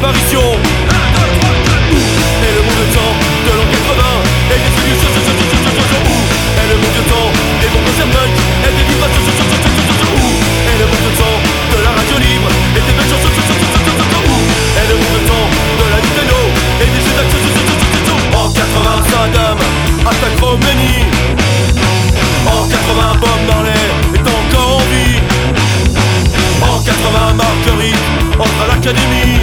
apparition. Et le monde de temps de l'an 80 et des figures où est le monde de temps des bons concerts punk et des vibrations où est le monde de temps de la radio libre et des belles chansons où est le monde de temps de la Nintendo et des jeux d'action. En 80 Saddam attaque Roménie. En 80 Bob Marley est encore en vie. En 80 Marguerite entre à l'académie.